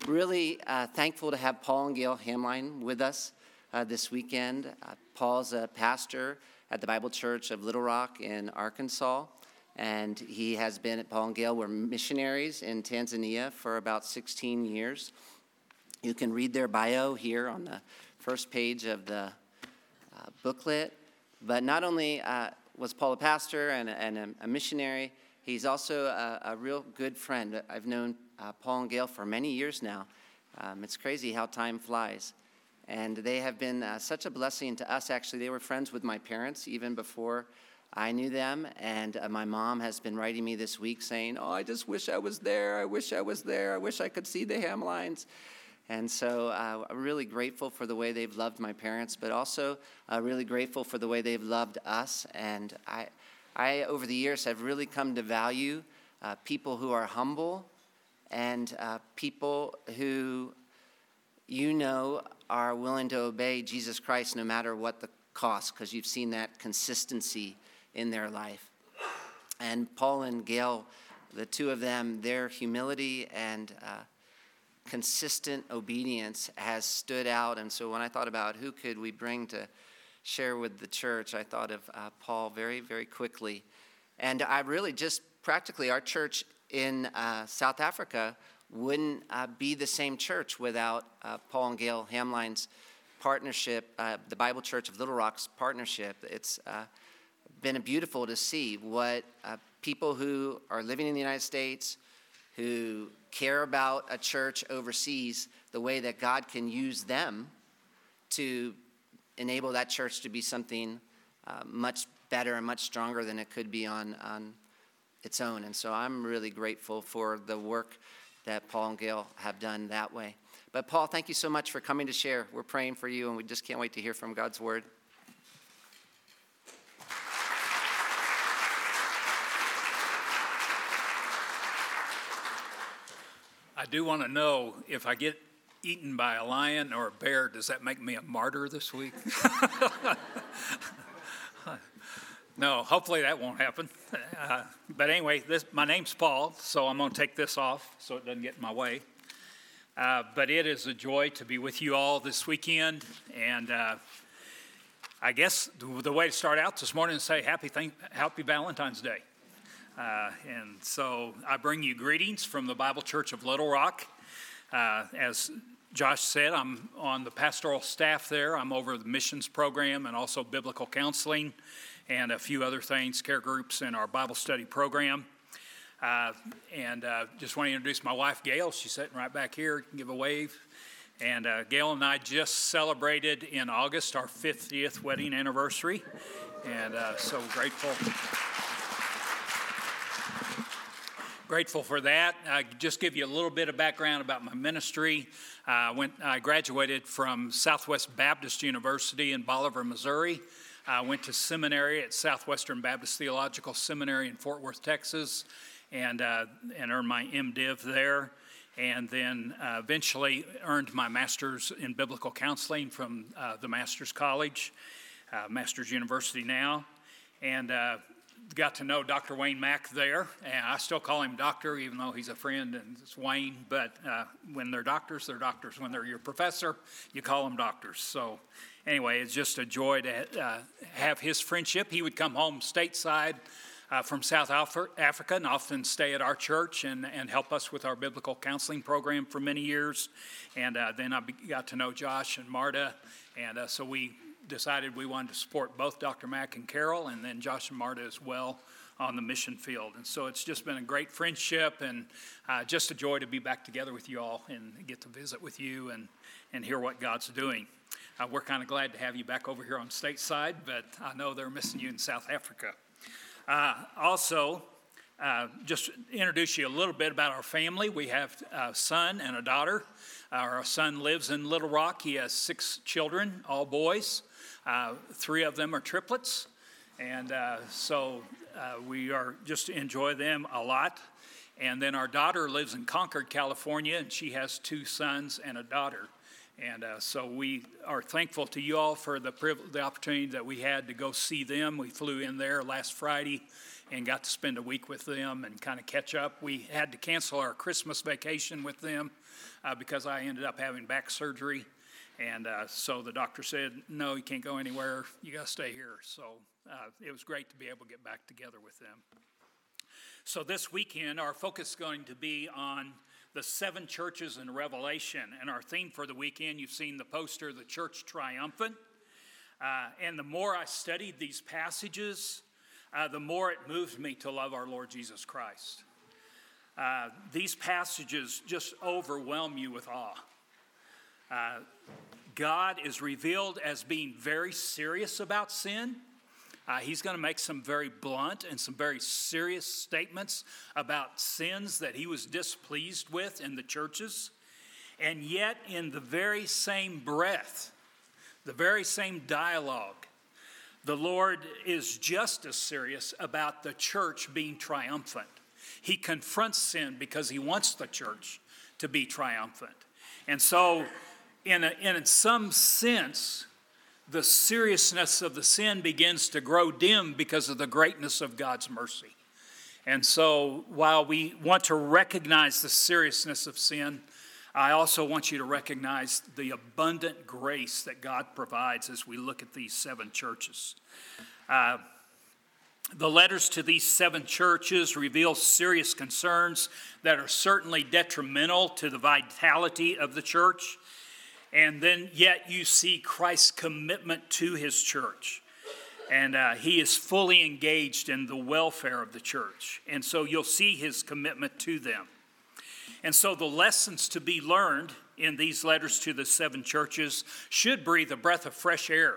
Really thankful to have Paul and Gail Hamline with us this weekend. Paul's a pastor at the Bible Church of Little Rock in Arkansas, and he has been at Paul and Gail. We're missionaries in Tanzania for about 16 years. You can read their bio here on the first page of the booklet. But not only was Paul a pastor and a missionary, he's also a real good friend. I've known Paul and Gail for many years now. It's crazy how time flies. And they have been such a blessing to us. Actually, they were friends with my parents even before I knew them. And my mom has been writing me this week saying, "Oh, I just wish I was there. I wish I was there. I wish I could see the Hamlines." And so I'm really grateful for the way they've loved my parents, but also really grateful for the way they've loved us. And I over the years, have really come to value people who are humble and people who, are willing to obey Jesus Christ no matter what the cost, because you've seen that consistency in their life. And Paul and Gail, the two of them, their humility and consistent obedience has stood out. And so when I thought about who could we bring to share with the church, I thought of Paul very, very quickly. And I really just practically, our church in South Africa wouldn't be the same church without Paul and Gail Hamline's partnership, the Bible Church of Little Rock's partnership. It's been beautiful to see what people who are living in the United States, who care about a church overseas, the way that God can use them to enable that church to be something much better and much stronger than it could be on its own. And so I'm really grateful for the work that Paul and Gail have done that way. But Paul, thank you so much for coming to share. We're praying for you, and we just can't wait to hear from God's word. I do want to know, if I get eaten by a lion or a bear, does that make me a martyr this week? No, hopefully that won't happen. But anyway, my name's Paul, so I'm going to take this off so it doesn't get in my way. But it is a joy to be with you all this weekend. And I guess the way to start out this morning is say Happy Valentine's Day. And so I bring you greetings from the Bible Church of Little Rock. As Josh said, I'm on the pastoral staff there. I'm over the missions program and also biblical counseling and a few other things, care groups in our Bible study program. And just want to introduce my wife, Gail. She's sitting right back here. Give a wave. And Gail and I just celebrated in August our 50th wedding anniversary. And so grateful for that. Just give you a little bit of background about my ministry. I graduated from Southwest Baptist University in Bolivar, Missouri. I went to seminary at Southwestern Baptist Theological Seminary in Fort Worth, Texas, and earned my MDiv there. And then eventually earned my master's in biblical counseling from the Master's College, Master's University now. And got to know Dr. Wayne Mack there, and I still call him doctor, even though he's a friend and it's Wayne, but when they're doctors, they're doctors. When they're your professor, you call them doctors. So anyway, it's just a joy to have his friendship. He would come home stateside from South Africa and often stay at our church and help us with our biblical counseling program for many years. And then I got to know Josh and Marta, and so we decided we wanted to support both Dr. Mack and Carol, and then Josh and Marta as well on the mission field. And so it's just been a great friendship, and just a joy to be back together with you all and get to visit with you and hear what God's doing. We're kind of glad to have you back over here on stateside, but I know they're missing you in South Africa. Also, just introduce you a little bit about our family. We have a son and a daughter. Our son lives in Little Rock. He has 6 children, all boys. 3 of them are triplets, and so we are just enjoy them a lot. And then our daughter lives in Concord, California, and she has 2 sons and a daughter. And so we are thankful to you all for the opportunity that we had to go see them. We flew in there last Friday and got to spend a week with them and kind of catch up. We had to cancel our Christmas vacation with them because I ended up having back surgery. And so the doctor said, no, you can't go anywhere. You got to stay here. So it was great to be able to get back together with them. So this weekend, our focus is going to be on the 7 churches in Revelation. And our theme for the weekend, you've seen the poster, The Church Triumphant. And the more I studied these passages, the more it moved me to love our Lord Jesus Christ. These passages just overwhelm you with awe. God is revealed as being very serious about sin. He's going to make some very blunt and some very serious statements about sins that he was displeased with in the churches. And yet, in the very same breath, the very same dialogue, the Lord is just as serious about the church being triumphant. He confronts sin because he wants the church to be triumphant. And so, in some sense, the seriousness of the sin begins to grow dim because of the greatness of God's mercy. And so while we want to recognize the seriousness of sin, I also want you to recognize the abundant grace that God provides as we look at these 7 churches. The letters to these 7 churches reveal serious concerns that are certainly detrimental to the vitality of the church. And then yet you see Christ's commitment to his church. And he is fully engaged in the welfare of the church. And so you'll see his commitment to them. And so the lessons to be learned in these letters to the 7 churches should breathe a breath of fresh air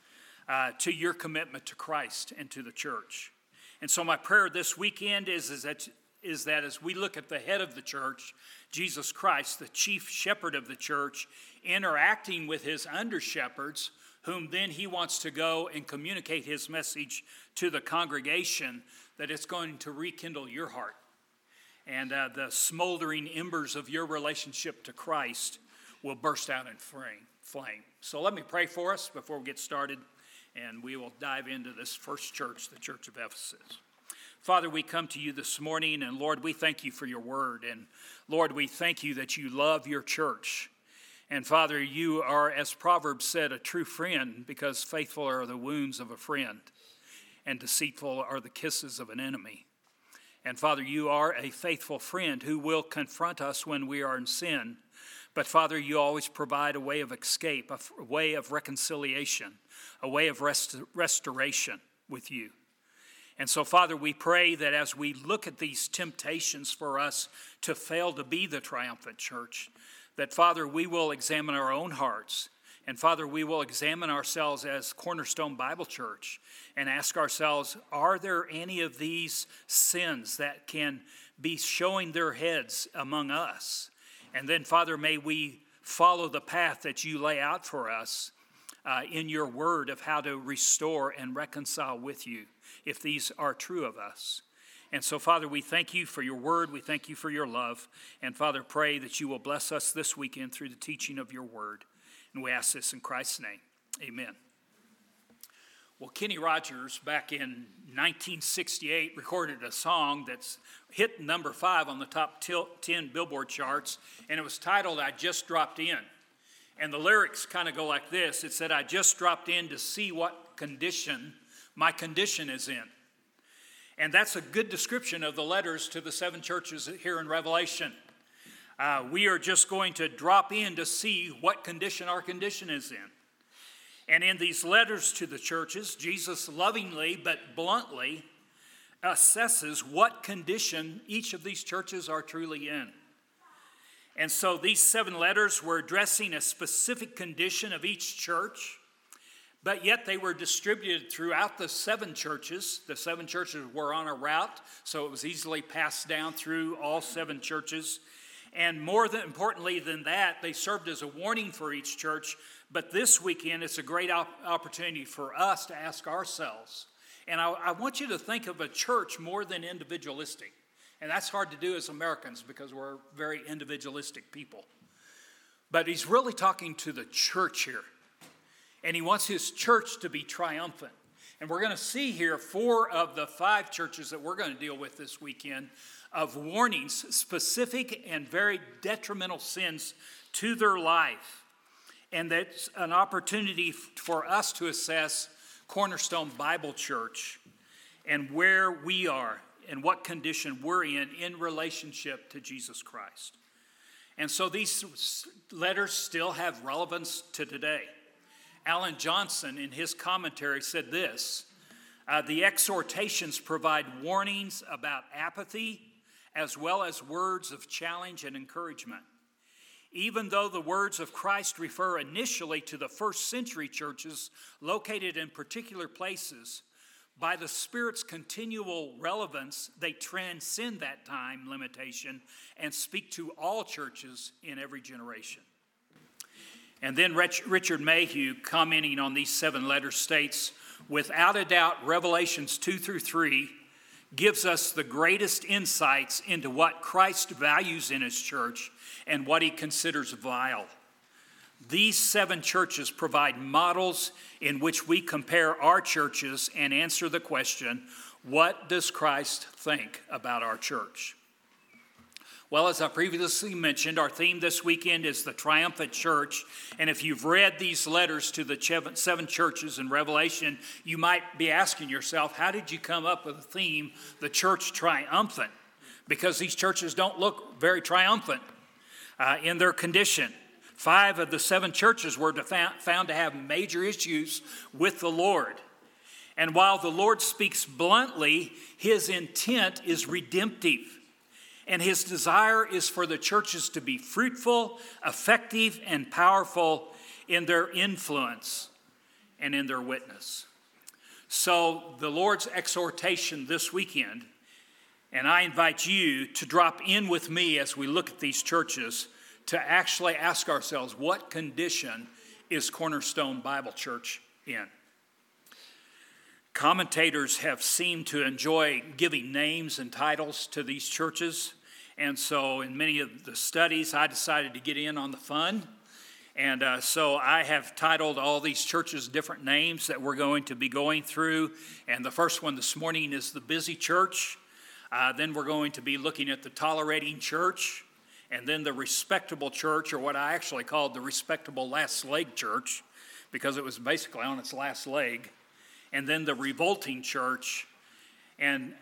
to your commitment to Christ and to the church. And so my prayer this weekend is that as we look at the head of the church, Jesus Christ, the chief shepherd of the church, interacting with his under-shepherds, whom then he wants to go and communicate his message to the congregation, that it's going to rekindle your heart. And the smoldering embers of your relationship to Christ will burst out in flame. So let me pray for us before we get started, and we will dive into this first church, the Church of Ephesus. Father, we come to you this morning, and Lord, we thank you for your word. And Lord, we thank you that you love your church. And Father, you are, as Proverbs said, a true friend, because faithful are the wounds of a friend, and deceitful are the kisses of an enemy. And Father, you are a faithful friend who will confront us when we are in sin. But Father, you always provide a way of escape, a way of reconciliation, a way of restoration with you. And so, Father, we pray that as we look at these temptations for us to fail to be the triumphant church, that, Father, we will examine our own hearts. And, Father, we will examine ourselves as Cornerstone Bible Church and ask ourselves, are there any of these sins that can be showing their heads among us? And then, Father, may we follow the path that you lay out for us in your word of how to restore and reconcile with you, if these are true of us. And so, Father, we thank you for your word. We thank you for your love. And, Father, pray that you will bless us this weekend through the teaching of your word. And we ask this in Christ's name. Amen. Well, Kenny Rogers, back in 1968, recorded a song that's hit number 5 on the top 10 Billboard charts, and it was titled, I Just Dropped In. And the lyrics kind of go like this. It said, I just dropped in to see what condition my condition is in. And that's a good description of the letters to the 7 churches here in Revelation. We are just going to drop in to see what condition our condition is in. And in these letters to the churches, Jesus lovingly but bluntly assesses what condition each of these churches are truly in. And so these 7 letters were addressing a specific condition of each church, but yet they were distributed throughout the 7 churches. The 7 churches were on a route, so it was easily passed down through all 7 churches. And more importantly than that, they served as a warning for each church. But this weekend, it's a great opportunity for us to ask ourselves. And I want you to think of a church more than individualistic. And that's hard to do as Americans because we're very individualistic people. But he's really talking to the church here. And he wants his church to be triumphant. And we're going to see here 4 of the 5 churches that we're going to deal with this weekend of warnings, specific and very detrimental sins to their life. And that's an opportunity for us to assess Cornerstone Bible Church and where we are and what condition we're in relationship to Jesus Christ. And so these letters still have relevance to today. Alan Johnson, in his commentary, said this, the exhortations provide warnings about apathy as well as words of challenge and encouragement. Even though the words of Christ refer initially to the first century churches located in particular places, by the Spirit's continual relevance, they transcend that time limitation and speak to all churches in every generation. And then Richard Mayhew, commenting on these 7 letters, states, without a doubt, Revelations 2 through 3 gives us the greatest insights into what Christ values in his church and what he considers vile. These 7 churches provide models in which we compare our churches and answer the question, what does Christ think about our church? Well, as I previously mentioned, our theme this weekend is the triumphant church. And if you've read these letters to the 7 churches in Revelation, you might be asking yourself, how did you come up with the theme, the church triumphant? Because these churches don't look very triumphant in their condition. 5 of the 7 churches were found to have major issues with the Lord. And while the Lord speaks bluntly, his intent is redemptive. And his desire is for the churches to be fruitful, effective, and powerful in their influence and in their witness. So the Lord's exhortation this weekend, and I invite you to drop in with me as we look at these churches to actually ask ourselves, what condition is Cornerstone Bible Church in? Commentators have seemed to enjoy giving names and titles to these churches. And so in many of the studies, I decided to get in on the fun. And so I have titled all these churches different names that we're going to be going through. And the first one this morning is the Busy Church. Then we're going to be looking at the Tolerating Church. And then the Respectable Church, or what I actually called the Respectable Last Leg Church, because it was basically on its last leg. And then the Revolting Church. And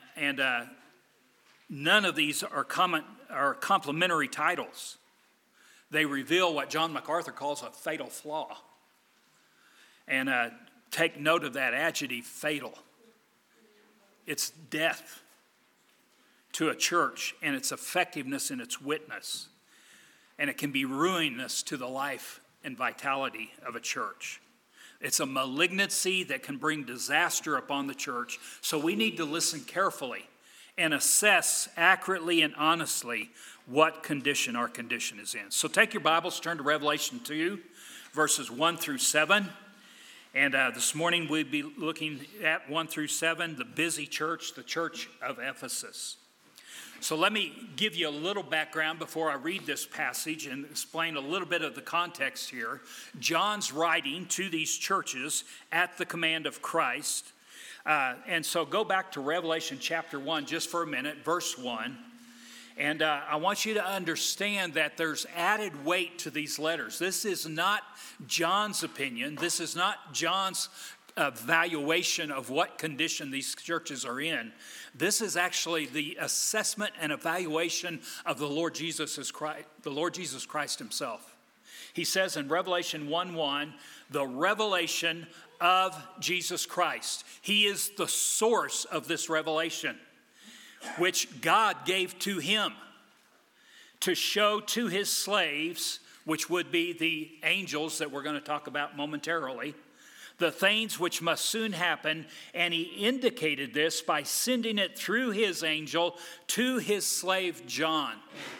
none of these are complementary titles. They reveal what John MacArthur calls a fatal flaw. And take note of that adjective, fatal. It's death to a church and its effectiveness in its witness. And it can be ruinous to the life and vitality of a church. It's a malignancy that can bring disaster upon the church. So we need to listen carefully and assess accurately and honestly what condition our condition is in. So take your Bibles, turn to Revelation 2, verses 1 through 7. And this morning we'll be looking at 1 through 7, the busy church, the church of Ephesus. So let me give you a little background before I read this passage and explain a little bit of the context here. John's writing to these churches at the command of Christ. And so go back to Revelation chapter 1 just for a minute, verse 1. And I want you to understand that there's added weight to these letters. This is not John's opinion. This is not John's evaluation of what condition these churches are in. This is actually the assessment and evaluation of the Lord Jesus Christ himself. He says in Revelation 1:1, the revelation of Jesus Christ. He is the source of this revelation, which God gave to him to show to his slaves, which would be the angels that we're going to talk about momentarily, the things which must soon happen, and he indicated this by sending it through his angel to his slave John.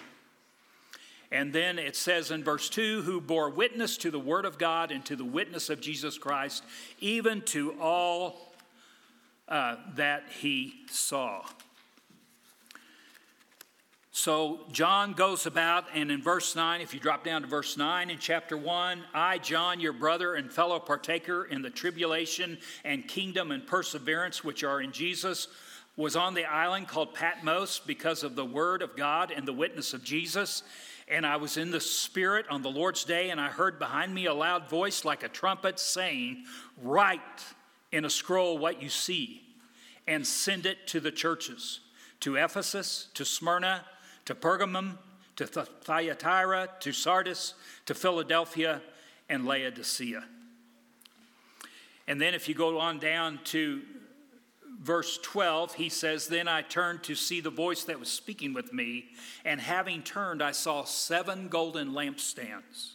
And then it says in verse 2, who bore witness to the word of God and to the witness of Jesus Christ, even to all that he saw. So John goes about, and in verse 9, if you drop down to verse 9 in chapter 1, I, John, your brother and fellow partaker in the tribulation and kingdom and perseverance which are in Jesus, was on the island called Patmos because of the word of God and the witness of Jesus. And I was in the Spirit on the Lord's day, and I heard behind me a loud voice like a trumpet saying, write in a scroll what you see and send it to the churches, to Ephesus, to Smyrna, to Pergamum, to Thyatira, to Sardis, to Philadelphia, and Laodicea. And then if you go on down to verse 12, he says, then I turned to see the voice that was speaking with me, and having turned, I saw 7 golden lampstands.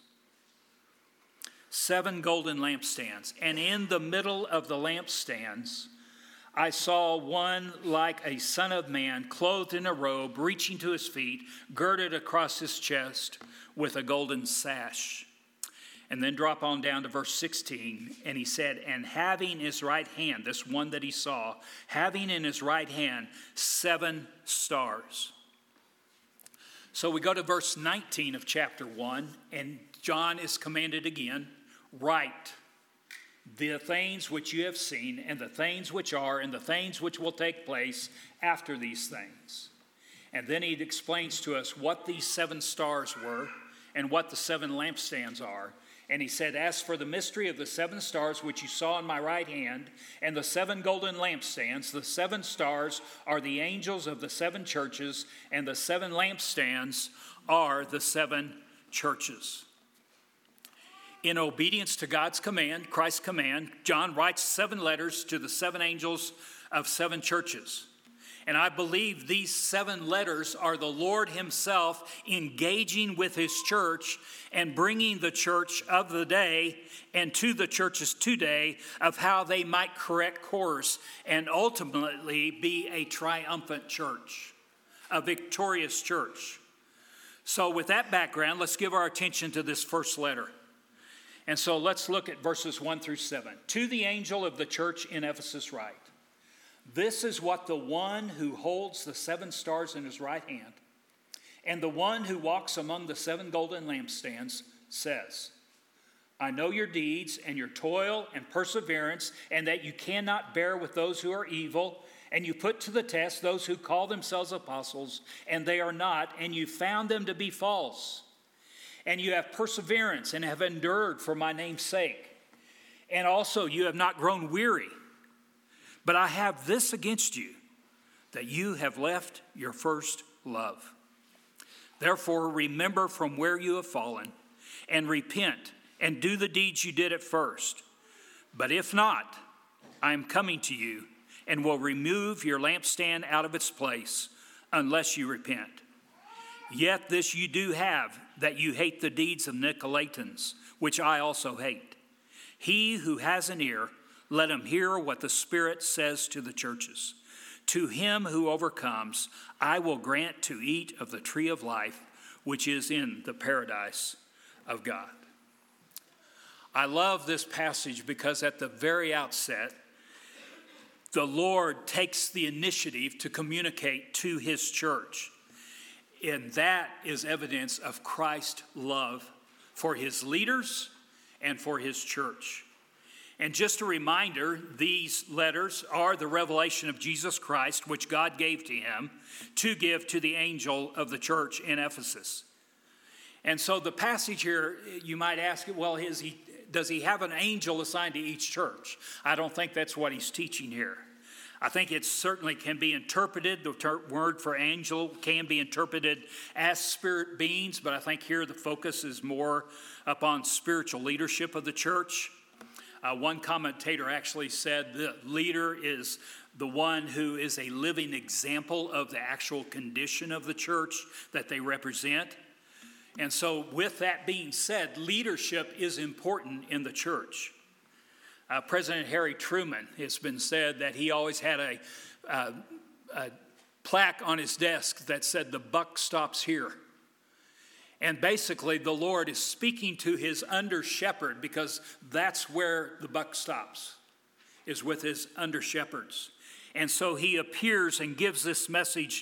7 golden lampstands. And in the middle of the lampstands, I saw one like a son of man, clothed in a robe, reaching to his feet, girded across his chest with a golden sash. And then drop on down to verse 16, and he said, and having in his right hand, this one that he saw, having in his right hand 7 stars. So we go to verse 19 of chapter 1, and John is commanded again, write the things which you have seen, and the things which are, and the things which will take place after these things. And then he explains to us what these 7 stars were and what the 7 lampstands are. And he said, as for the mystery of the 7 stars which you saw in my right hand, and the 7 golden lampstands, the 7 stars are the angels of the 7 churches, and the 7 lampstands are the 7 churches. In obedience to God's command, Christ's command, John writes 7 letters to the 7 angels of 7 churches. And I believe these 7 letters are the Lord himself engaging with his church and bringing the church of the day and to the churches today of how they might correct course and ultimately be a triumphant church, a victorious church. So with that background, let's give our attention to this first letter. And so let's look at verses 1 through 7. To the angel of the church in Ephesus write, this is what the one who holds the 7 stars in his right hand and the one who walks among the 7 golden lampstands says, I know your deeds and your toil and perseverance, and that you cannot bear with those who are evil, and you put to the test those who call themselves apostles, and they are not, and you found them to be false. And you have perseverance and have endured for my name's sake. And also you have not grown weary. But I have this against you, that you have left your first love. Therefore, remember from where you have fallen, and repent, and do the deeds you did at first. But if not, I am coming to you, and will remove your lampstand out of its place, unless you repent. Yet this you do have, that you hate the deeds of Nicolaitans, which I also hate. He who has an ear, let him hear what the Spirit says to the churches. To him who overcomes, I will grant to eat of the tree of life, which is in the paradise of God. I love this passage because at the very outset, the Lord takes the initiative to communicate to his church. And that is evidence of Christ's love for his leaders and for his church. And just a reminder, these letters are the revelation of Jesus Christ, which God gave to him to give to the angel of the church in Ephesus. And so the passage here, you might ask, well, does he have an angel assigned to each church? I don't think that's what he's teaching here. I think it certainly can be interpreted, the word for angel can be interpreted as spirit beings, but I think here the focus is more upon spiritual leadership of the church. One commentator actually said the leader is the one who is a living example of the actual condition of the church that they represent. And so with that being said, leadership is important in the church. President Harry Truman, it's been said that he always had a plaque on his desk that said, "The buck stops here." And basically, the Lord is speaking to his under shepherd because that's where the buck stops, is with his under shepherds. And so he appears and gives this message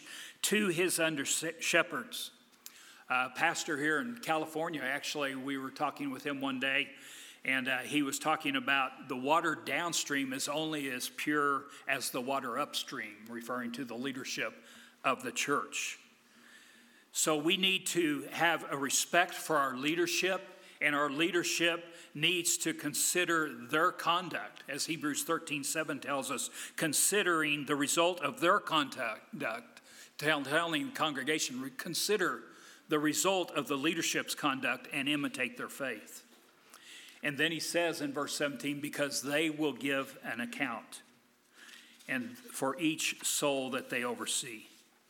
to his under shepherds. Pastor here in California, actually, we were talking with him one day, and he was talking about the water downstream is only as pure as the water upstream, referring to the leadership of the church. So we need to have a respect for our leadership, and our leadership needs to consider their conduct, as Hebrews 13:7 tells us, considering the result of their conduct, telling the congregation, consider the result of the leadership's conduct and imitate their faith. And then he says in verse 17, because they will give an account and for each soul that they oversee.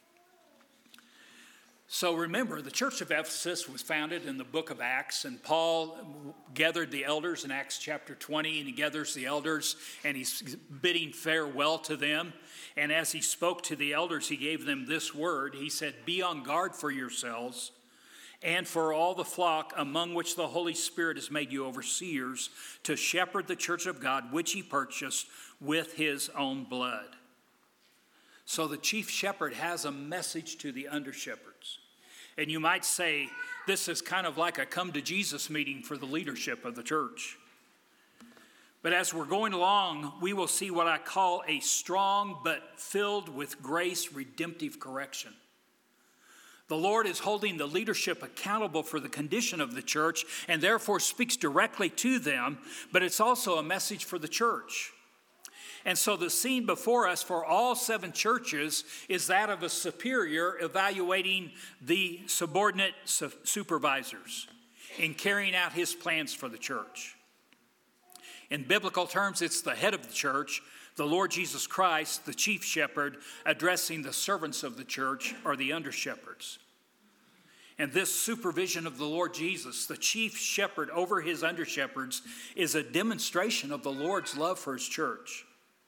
So remember, the church of Ephesus was founded in the book of Acts, and Paul gathered the elders in Acts chapter 20, and he gathers the elders, and he's bidding farewell to them. And as he spoke to the elders, he gave them this word. He said, be on guard for yourselves and for all the flock among which the Holy Spirit has made you overseers to shepherd the church of God, which he purchased with his own blood. So the chief shepherd has a message to the under shepherds. And you might say this is kind of like a come to Jesus meeting for the leadership of the church. But as we're going along, we will see what I call a strong but filled with grace redemptive correction. The Lord is holding the leadership accountable for the condition of the church and therefore speaks directly to them, but it's also a message for the church. And so the scene before us for all 7 churches is that of a superior evaluating the subordinate supervisors in carrying out his plans for the church. In biblical terms, it's the head of the church, the Lord Jesus Christ, the chief shepherd, addressing the servants of the church or the under shepherds. And this supervision of the Lord Jesus, the chief shepherd over his under shepherds, is a demonstration of the Lord's love for his church.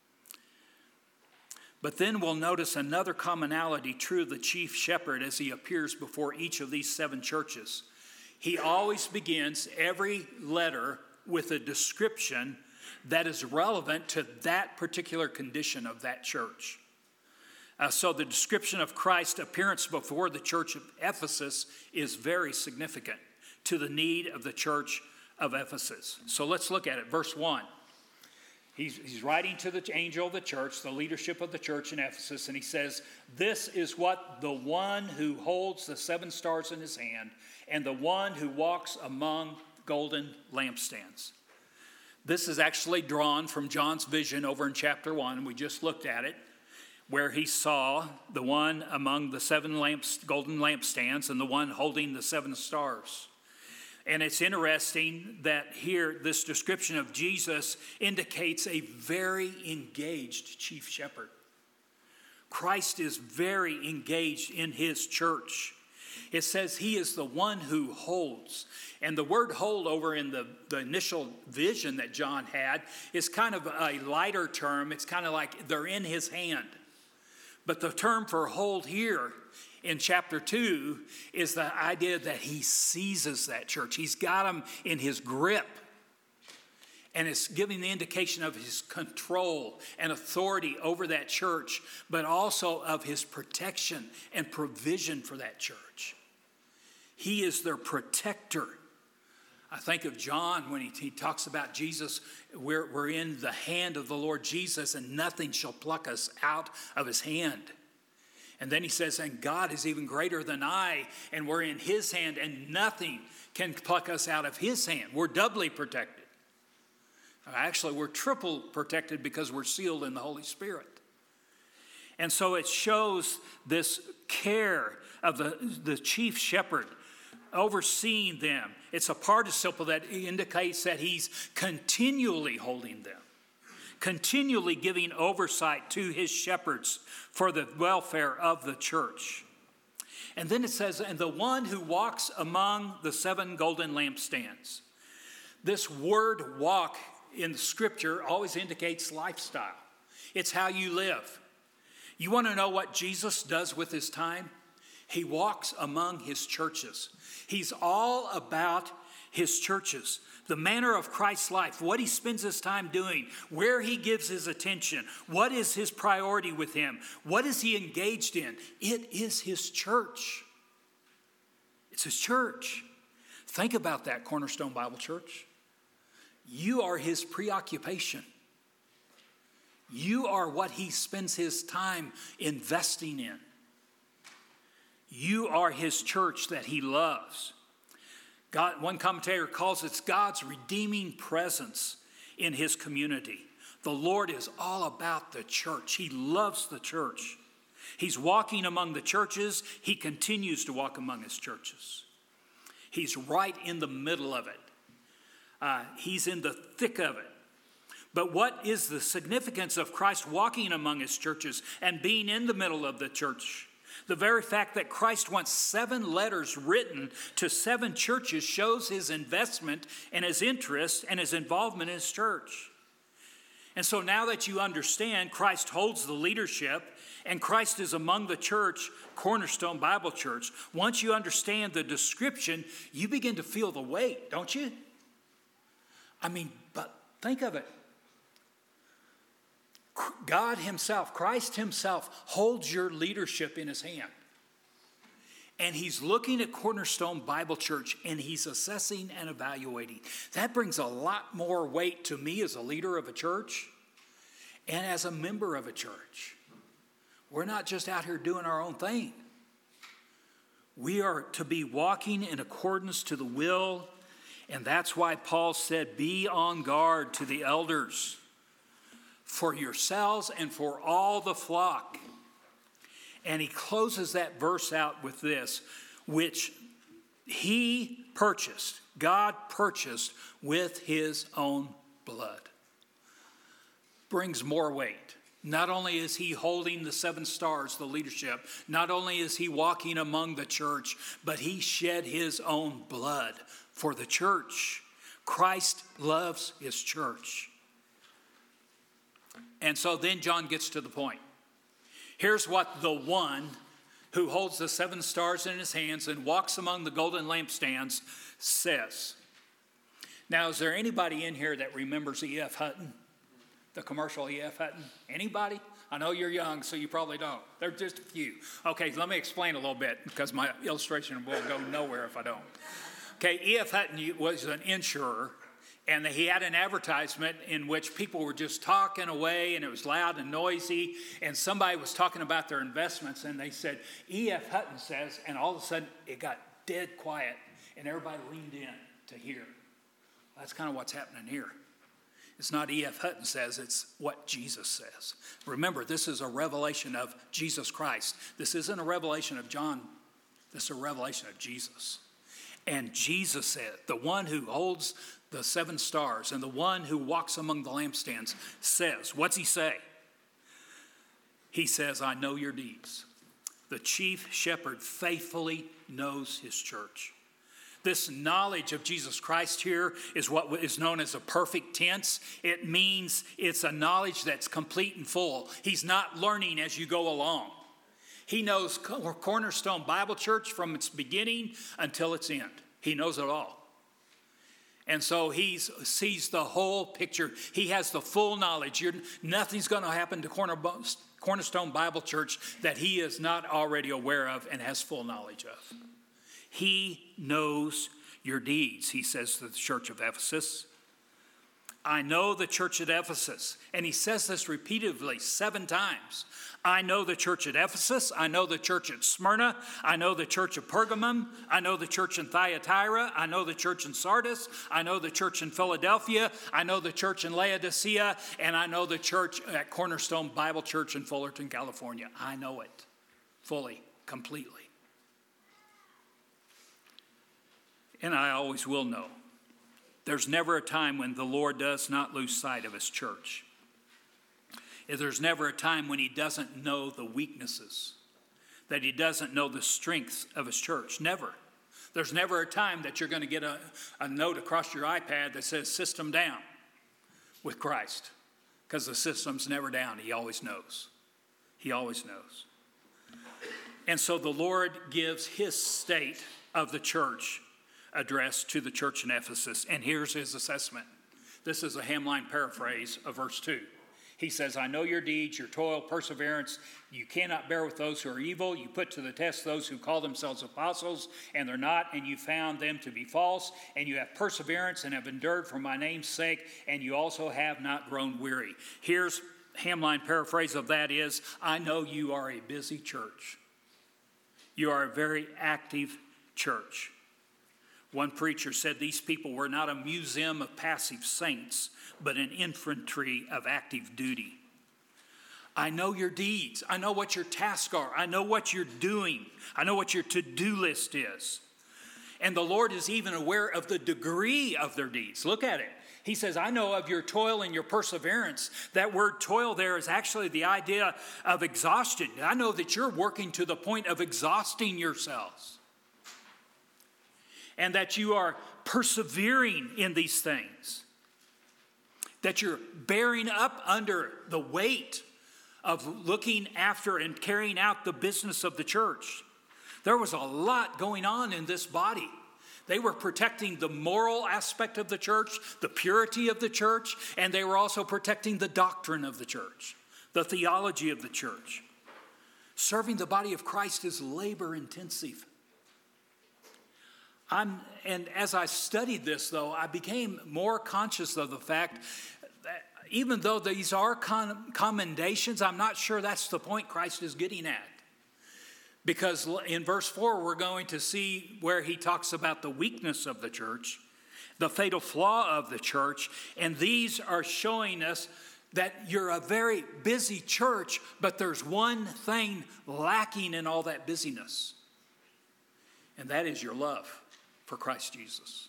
But then we'll notice another commonality true of the chief shepherd as he appears before each of these 7 churches. He always begins every letter with a description that is relevant to that particular condition of that church. So the description of Christ's appearance before the church of Ephesus is very significant to the need of the church of Ephesus. So let's look at it. Verse 1. He's writing to the angel of the church, the leadership of the church in Ephesus, and he says, this is what the one who holds the 7 stars in his hand and the one who walks among golden lampstands. This is actually drawn from John's vision over in chapter 1. We just looked at it, where he saw the one among the 7 golden lampstands and the one holding the 7 stars. And it's interesting that here this description of Jesus indicates a very engaged chief shepherd. Christ is very engaged in his church. It says he is the one who holds. And the word hold over in the initial vision that John had is kind of a lighter term. It's kind of like they're in his hand. But the term for hold here in chapter 2 is the idea that he seizes that church. He's got them in his grip. And it's giving the indication of his control and authority over that church, but also of his protection and provision for that church. He is their protector. I think of John when he talks about Jesus. We're in the hand of the Lord Jesus, and nothing shall pluck us out of his hand. And then he says, and God is even greater than I, and we're in his hand, and nothing can pluck us out of his hand. We're doubly protected. Actually, we're triple protected because we're sealed in the Holy Spirit. And so it shows this care of the chief shepherd overseeing them. It's a participle that indicates that he's continually holding them, continually giving oversight to his shepherds for the welfare of the church. And then it says, and the one who walks among the 7 golden lampstands. This word walk in the scripture always indicates lifestyle. It's how you live. You want to know what Jesus does with his time? He walks among his churches. He's all about his churches, the manner of Christ's life, what he spends his time doing, where he gives his attention, what is his priority with him, what is he engaged in. It is his church. It's his church. Think about that, Cornerstone Bible Church. You are his preoccupation. You are what he spends his time investing in. You are his church that he loves. God, one commentator calls it God's redeeming presence in his community. The Lord is all about the church. He loves the church. He's walking among the churches. He continues to walk among his churches. He's right in the middle of it. He's in the thick of it. But what is the significance of Christ walking among his churches and being in the middle of the church? The very fact that Christ wants 7 letters written to 7 churches shows his investment and his interest and his involvement in his church. And so now that you understand Christ holds the leadership and Christ is among the church, Cornerstone Bible Church, once you understand the description, you begin to feel the weight, don't you? I mean, but think of it. God himself, Christ himself, holds your leadership in his hand. And he's looking at Cornerstone Bible Church and he's assessing and evaluating. That brings a lot more weight to me as a leader of a church and as a member of a church. We're not just out here doing our own thing. We are to be walking in accordance to the will, and that's why Paul said, be on guard to the elders, for yourselves and for all the flock. And he closes that verse out with this, which he purchased, God purchased with his own blood. Brings more weight. Not only is he holding the 7 stars, the leadership, not only is he walking among the church, but he shed his own blood for the church. Christ loves his church. And so then John gets to the point. Here's what the one who holds the 7 stars in his hands and walks among the golden lampstands says. Now, is there anybody in here that remembers E.F. Hutton? The commercial E.F. Hutton? Anybody? I know you're young, so you probably don't. There are just a few. Okay, let me explain a little bit because my illustration will go nowhere if I don't. Okay, E.F. Hutton was an insurer. And he had an advertisement in which people were just talking away, and it was loud and noisy. And somebody was talking about their investments, and they said, E.F. Hutton says, and all of a sudden it got dead quiet, and everybody leaned in to hear. That's kind of what's happening here. It's not E.F. Hutton says, it's what Jesus says. Remember, this is a revelation of Jesus Christ. This isn't a revelation of John. This is a revelation of Jesus. And Jesus said, the one who holds the 7 stars and the one who walks among the lampstands says, what's he say? He says, I know your deeds. The chief shepherd faithfully knows his church. This knowledge of Jesus Christ here is what is known as a perfect tense. It means it's a knowledge that's complete and full. He's not learning as you go along. He knows Cornerstone Bible Church from its beginning until its end. He knows it all. And so he sees the whole picture. He has the full knowledge. Nothing's going to happen to Cornerstone Bible Church that he is not already aware of and has full knowledge of. He knows your deeds, he says to the church of Ephesus. I know the church at Ephesus. And he says this repeatedly 7 times. I know the church at Ephesus. I know the church at Smyrna. I know the church of Pergamum. I know the church in Thyatira. I know the church in Sardis. I know the church in Philadelphia. I know the church in Laodicea. And I know the church at Cornerstone Bible Church in Fullerton, California. I know it fully, completely. And I always will know. There's never a time when the Lord does not lose sight of his church. There's never a time when he doesn't know the weaknesses, that he doesn't know the strengths of his church. Never. There's never a time that you're going to get a note across your iPad that says system down with Christ, because the system's never down. He always knows. He always knows. And so the Lord gives his state of the church addressed to the church in Ephesus. And here's his assessment. This is a Hamline paraphrase of verse 2. He says, I know your deeds, your toil, perseverance. You cannot bear with those who are evil. You put to the test those who call themselves apostles, and they're not, and you found them to be false. And you have perseverance and have endured for my name's sake, and you also have not grown weary. Here's Hamline paraphrase of that is, I know you are a busy church. You are a very active church. One preacher said these people were not a museum of passive saints, but an infantry of active duty. I know your deeds. I know what your tasks are. I know what you're doing. I know what your to-do list is. And the Lord is even aware of the degree of their deeds. Look at it. He says, I know of your toil and your perseverance. That word toil there is actually the idea of exhaustion. I know that you're working to the point of exhausting yourselves. And that you are persevering in these things. That you're bearing up under the weight of looking after and carrying out the business of the church. There was a lot going on in this body. They were protecting the moral aspect of the church, the purity of the church, and they were also protecting the doctrine of the church, the theology of the church. Serving the body of Christ is labor intensive. And as I studied this, though, I became more conscious of the fact that even though these are commendations, I'm not sure that's the point Christ is getting at. Because in verse 4, we're going to see where he talks about the weakness of the church, the fatal flaw of the church, and these are showing us that you're a very busy church, but there's one thing lacking in all that busyness, and that is your love for Christ Jesus.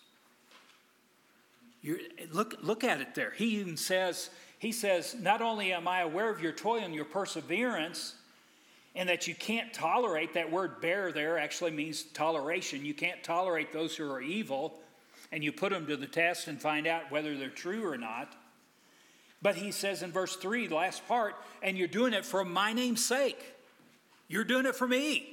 Look at it there. He even says, not only am I aware of your toil and your perseverance, and that you can't tolerate, that word bear there actually means toleration. You can't tolerate those who are evil, and you put them to the test and find out whether they're true or not. But he says in verse 3, the last part, and you're doing it for my name's sake. You're doing it for me.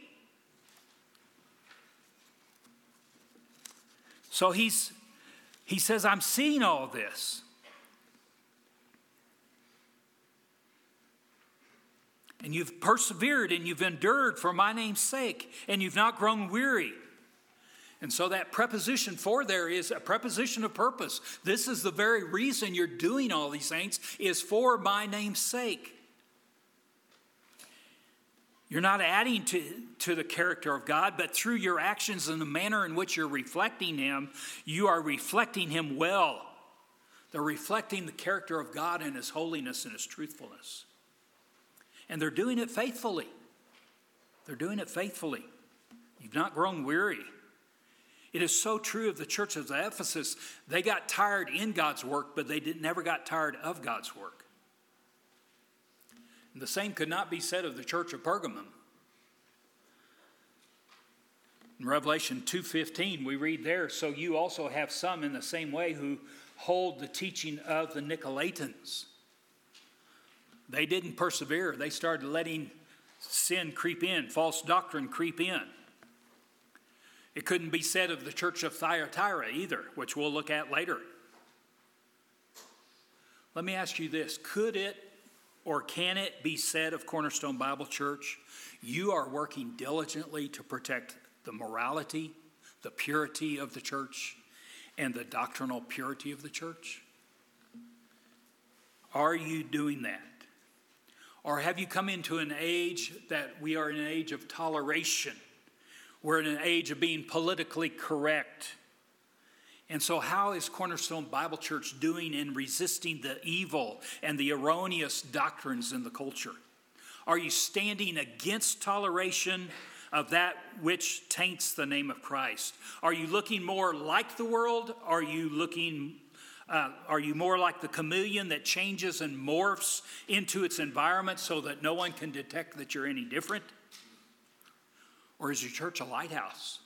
So he says, I'm seeing all this. And you've persevered and you've endured for my name's sake, and you've not grown weary. And so that preposition for there is a preposition of purpose. This is the very reason you're doing all these things, is for my name's sake. You're not adding to the character of God, but through your actions and the manner in which you're reflecting him, you are reflecting him well. They're reflecting the character of God and his holiness and his truthfulness. And they're doing it faithfully. They're doing it faithfully. You've not grown weary. It is so true of the church of Ephesus. They got tired in God's work, but they never got tired of God's work. And the same could not be said of the church of Pergamum. In Revelation 2:15, we read there, so you also have some in the same way who hold the teaching of the Nicolaitans. They didn't persevere. They started letting sin creep in, false doctrine creep in. It couldn't be said of the church of Thyatira either, which we'll look at later. Let me ask you this. Could it or can it be said of Cornerstone Bible Church, you are working diligently to protect the morality, the purity of the church, and the doctrinal purity of the church? Are you doing that? Or have you come into an age that we are in an age of toleration? We're in an age of being politically correct. And so how is Cornerstone Bible Church doing in resisting the evil and the erroneous doctrines in the culture? Are you standing against toleration of that which taints the name of Christ? Are you looking more like the world? Are you more like the chameleon that changes and morphs into its environment so that no one can detect that you're any different? Or is your church a lighthouse?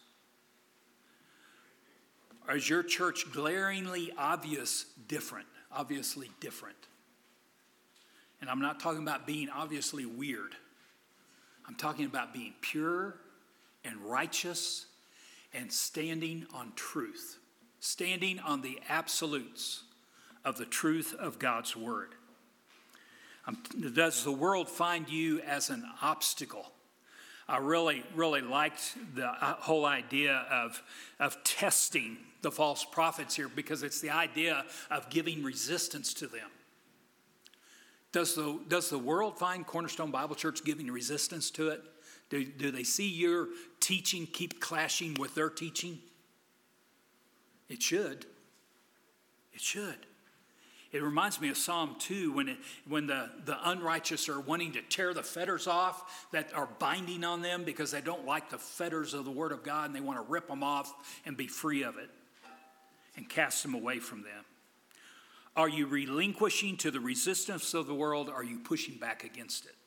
Or is your church glaringly obviously different? And I'm not talking about being obviously weird. I'm talking about being pure and righteous and standing on truth, standing on the absolutes of the truth of God's word. Does the world find you as an obstacle? I really liked the whole idea of testing the false prophets here, because it's the idea of giving resistance to them. Does the world find Cornerstone Bible Church giving resistance to it? Do they see your teaching keep clashing with their teaching? It should. It should. It reminds me of Psalm 2 when the unrighteous are wanting to tear the fetters off that are binding on them because they don't like the fetters of the Word of God, and they want to rip them off and be free of it and cast them away from them. Are you relinquishing to the resistance of the world? Or are you pushing back against it?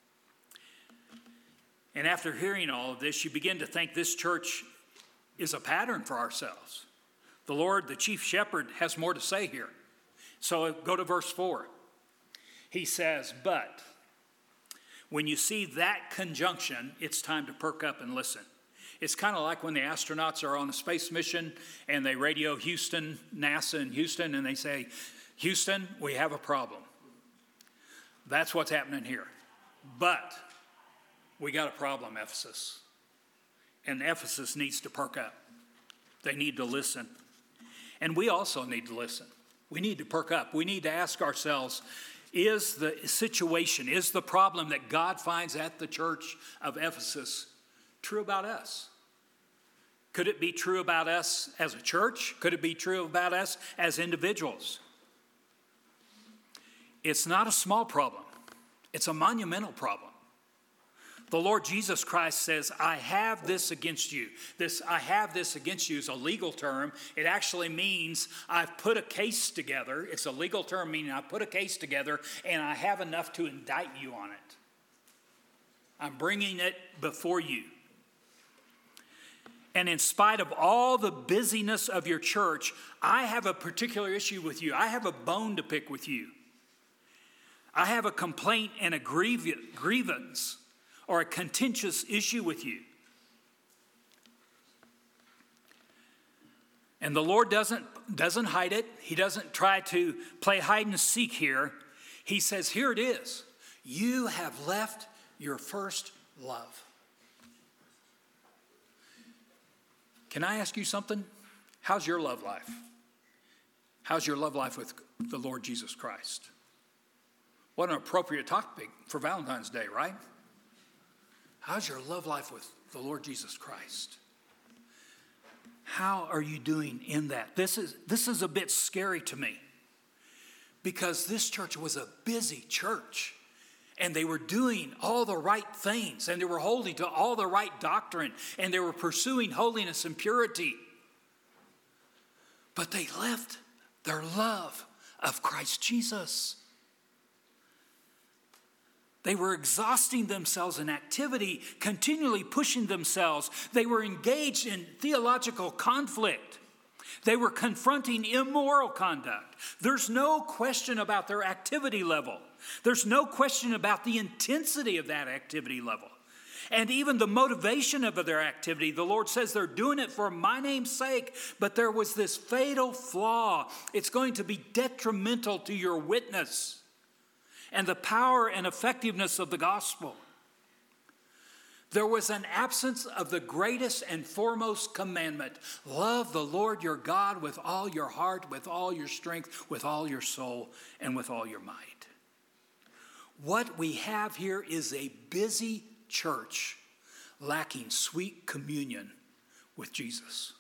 And after hearing all of this, you begin to think this church is a pattern for ourselves. The Lord, the chief shepherd, has more to say here. So go to verse 4. He says, but when you see that conjunction, it's time to perk up and listen. It's kind of like when the astronauts are on a space mission and they radio Houston, NASA in Houston, and they say, Houston, we have a problem. That's what's happening here. But we got a problem, Ephesus. And Ephesus needs to perk up. They need to listen. And we also need to listen. We need to perk up. We need to ask ourselves, is the situation, is the problem that God finds at the church of Ephesus true about us? Could it be true about us as a church? Could it be true about us as individuals? It's not a small problem. It's a monumental problem. The Lord Jesus Christ says, I have this against you. This I have this against you is a legal term. It actually means I've put a case together. It's a legal term meaning I put a case together and I have enough to indict you on it. I'm bringing it before you. And in spite of all the busyness of your church, I have a particular issue with you. I have a bone to pick with you. I have a complaint and a grievance or a contentious issue with you. And the Lord doesn't hide it. He doesn't try to play hide and seek here. He says, here it is. You have left your first love. Can I ask you something? How's your love life? How's your love life with the Lord Jesus Christ? What an appropriate topic for Valentine's Day, right? How's your love life with the Lord Jesus Christ? How are you doing in that? This is a bit scary to me because this church was a busy church and they were doing all the right things and they were holding to all the right doctrine and they were pursuing holiness and purity. But they left their love of Christ Jesus. They were exhausting themselves in activity, continually pushing themselves. They were engaged in theological conflict. They were confronting immoral conduct. There's no question about their activity level. There's no question about the intensity of that activity level. And even the motivation of their activity. The Lord says they're doing it for my name's sake, but there was this fatal flaw. It's going to be detrimental to your witness and the power and effectiveness of the gospel. There was an absence of the greatest and foremost commandment. Love the Lord your God with all your heart, with all your strength, with all your soul, and with all your might. What we have here is a busy church lacking sweet communion with Jesus.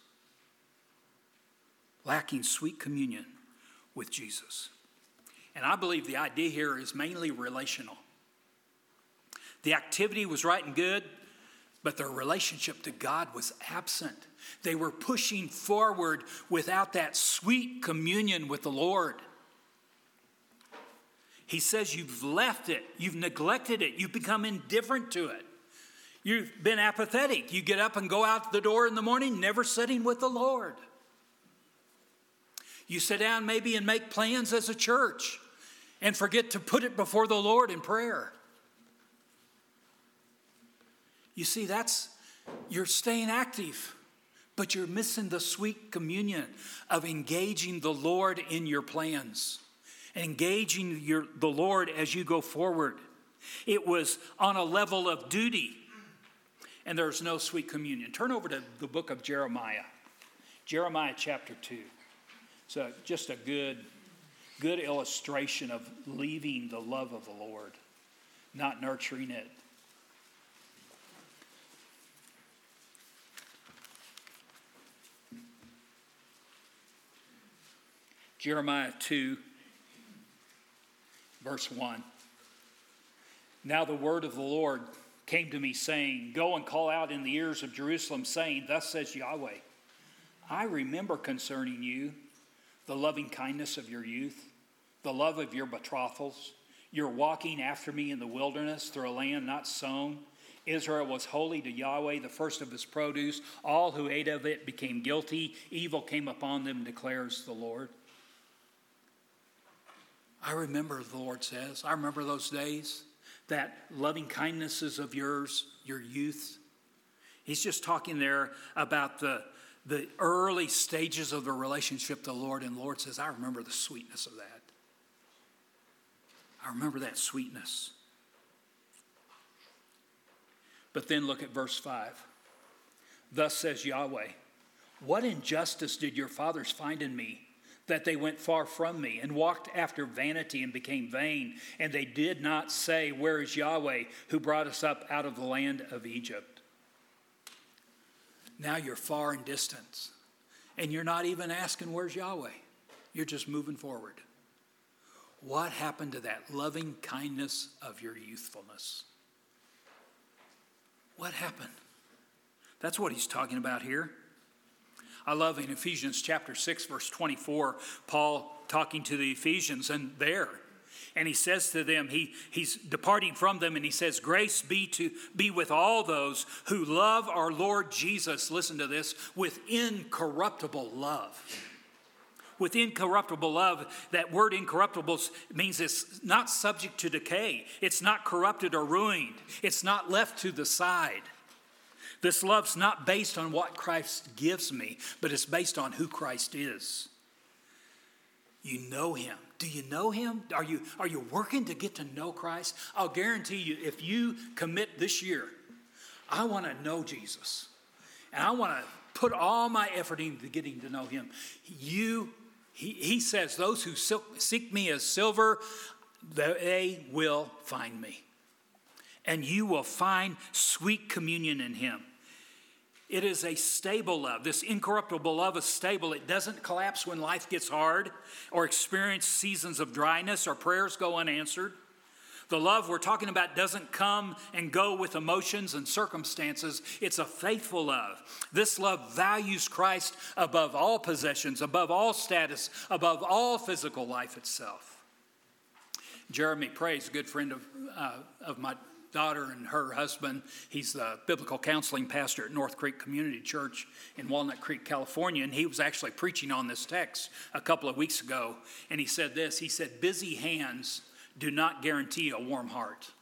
Lacking sweet communion with Jesus. And I believe the idea here is mainly relational. The activity was right and good, but their relationship to God was absent. They were pushing forward without that sweet communion with the Lord. He says you've left it, you've neglected it, you've become indifferent to it. You've been apathetic. You get up and go out the door in the morning, never sitting with the Lord. You sit down maybe and make plans as a church and forget to put it before the Lord in prayer. You see, you're staying active, but you're missing the sweet communion of engaging the Lord in your plans, engaging the Lord as you go forward. It was on a level of duty, and there's no sweet communion. Turn over to the book of Jeremiah, Jeremiah chapter 2. So just a good illustration of leaving the love of the Lord, not nurturing it. Jeremiah 2, verse 1. Now the word of the Lord came to me, saying, Go and call out in the ears of Jerusalem, saying, Thus says Yahweh, I remember concerning you the loving kindness of your youth, the love of your betrothals, your walking after me in the wilderness through a land not sown. Israel was holy to Yahweh, the first of his produce. All who ate of it became guilty. Evil came upon them, declares the Lord. I remember, the Lord says, I remember those days, that loving kindnesses of yours, your youth. He's just talking there about the early stages of the relationship with the Lord, and the Lord says, I remember the sweetness of that. I remember that sweetness. But then look at verse 5. Thus says Yahweh, What injustice did your fathers find in me, that they went far from me and walked after vanity and became vain, and they did not say, Where is Yahweh who brought us up out of the land of Egypt? Now you're far in distance, and you're not even asking, Where's Yahweh? You're just moving forward. What happened to that loving kindness of your youthfulness? What happened? That's what he's talking about here. I love in Ephesians chapter 6, verse 24, Paul talking to the Ephesians, and he says to them, he's departing from them, and he says, Grace be with all those who love our Lord Jesus, listen to this, with incorruptible love. With incorruptible love, that word incorruptible means it's not subject to decay. It's not corrupted or ruined. It's not left to the side. This love's not based on what Christ gives me, but it's based on who Christ is. You know him. Do you know him? Are you working to get to know Christ? I'll guarantee you, if you commit this year, I want to know Jesus. And I want to put all my effort into getting to know him. He says, those who seek me as silver, they will find me. And you will find sweet communion in him. It is a stable love. This incorruptible love is stable. It doesn't collapse when life gets hard or experience seasons of dryness or prayers go unanswered. The love we're talking about doesn't come and go with emotions and circumstances. It's a faithful love. This love values Christ above all possessions, above all status, above all physical life itself. Jeremy Praise, a good friend of my daughter and her husband. He's the biblical counseling pastor at North Creek Community Church in Walnut Creek, California, and he was actually preaching on this text a couple of weeks ago, and he said this. He said, busy hands do not guarantee a warm heart.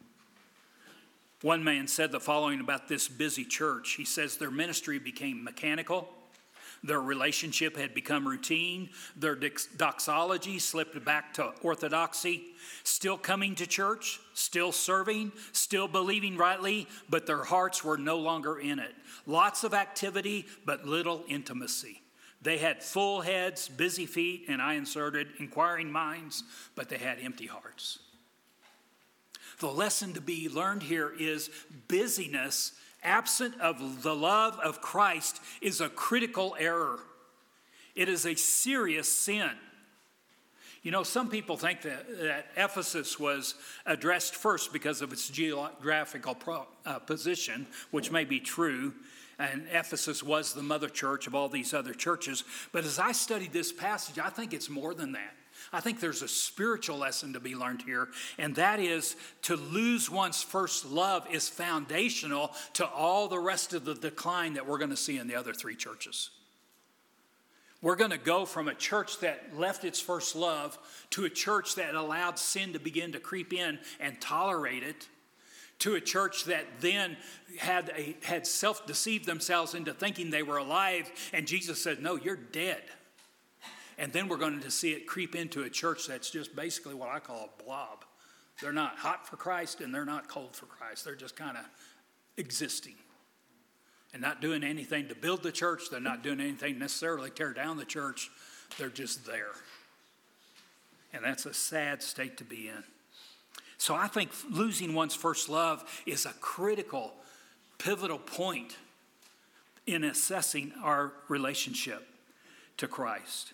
One man said the following about this busy church. He says their ministry became mechanical. Their relationship had become routine. Their doxology slipped back to orthodoxy. Still coming to church, still serving, still believing rightly, but their hearts were no longer in it. Lots of activity, but little intimacy. They had full heads, busy feet, and I inserted inquiring minds, but they had empty hearts. The lesson to be learned here is busyness absent of the love of Christ is a critical error. It is a serious sin. You know, some people think that Ephesus was addressed first because of its geographical position, which may be true, and Ephesus was the mother church of all these other churches. But as I studied this passage, I think it's more than that. I think there's a spiritual lesson to be learned here, and that is to lose one's first love is foundational to all the rest of the decline that we're going to see in the other three churches. We're going to go from a church that left its first love to a church that allowed sin to begin to creep in and tolerate it, to a church that then had self-deceived themselves into thinking they were alive, and Jesus said, no, you're dead. And then we're going to see it creep into a church that's just basically what I call a blob. They're not hot for Christ and they're not cold for Christ. They're just kind of existing and not doing anything to build the church. They're not doing anything necessarily to tear down the church. They're just there. And that's a sad state to be in. So I think losing one's first love is a critical, pivotal point in assessing our relationship to Christ.